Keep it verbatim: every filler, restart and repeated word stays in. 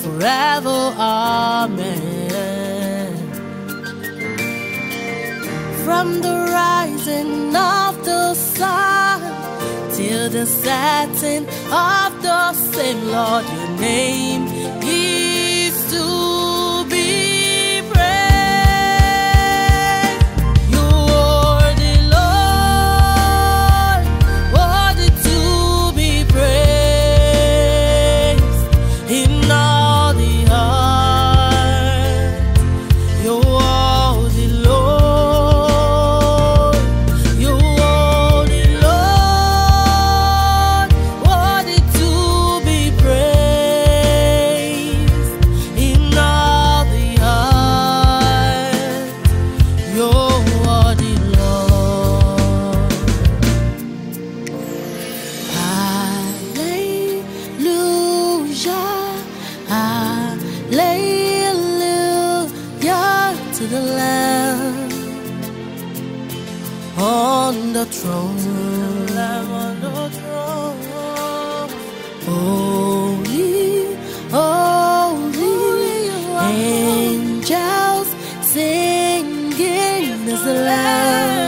forever. Amen. From the rising of the sun till the setting of the same, Lord, your name is to be praised. You are the Lord, worthy to be praised in all the earth. You are the Lord, you are the Lord, worthy to be praised in all the earth. You are the Lord. Hallelujah, hallelujah to the Lamb on the throne, Lamb on the throne. Holy, holy, angels singing as the Lamb